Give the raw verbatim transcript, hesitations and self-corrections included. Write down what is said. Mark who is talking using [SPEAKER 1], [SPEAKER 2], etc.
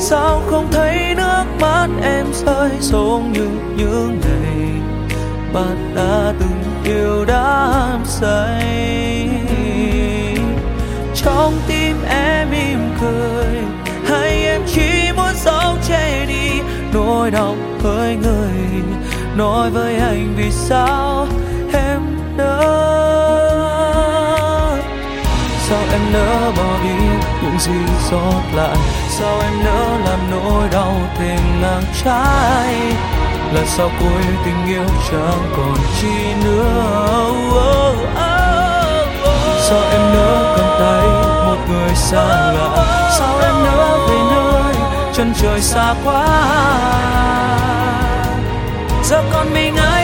[SPEAKER 1] sao không thấy nước mắt em rơi xuống như những ngày bạn đã từng yêu đắm say. Trong tim em im cười, hay em chỉ muốn giấu che đi nỗi đau với người, nói với anh vì sao em nỡ. Sao em nỡ bỏ đi những gì sót lại, sao em nỡ làm nỗi đau thêm ngang trái. Là sao cuối tình yêu chẳng còn chi nữa. Oh, oh, oh. Sao em nỡ cầm tay một người xa lạ, sao em nỡ về nơi chân trời xa quá. Giờ còn mình ai